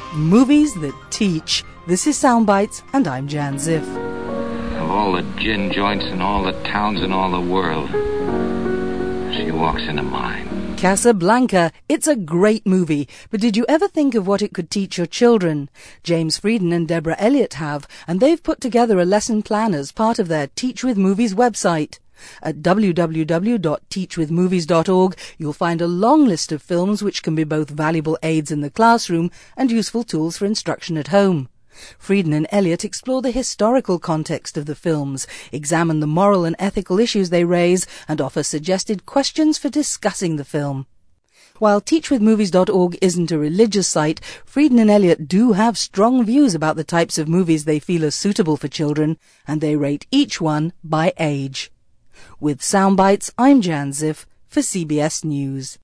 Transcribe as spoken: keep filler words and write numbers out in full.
Movies that teach. This is Soundbites, and I'm Jan Ziff. Of all the gin joints in all the towns in all the world, she walks into mine. Casablanca. It's a great movie, but did you ever think of what it could teach your children? James Frieden and Deborah Elliott have, and they've put together a lesson plan as part of their Teach with Movies website. At w w w dot teach with movies dot org you'll find a long list of films which can be both valuable aids in the classroom and useful tools for instruction at home. Frieden and Elliott explore the historical context of the films, examine the moral and ethical issues they raise, and offer suggested questions for discussing the film. While teach with movies dot org isn't a religious site, Frieden and Elliott do have strong views about the types of movies they feel are suitable for children, and they rate each one by age. With Soundbites, I'm Jan Ziff for C B S News.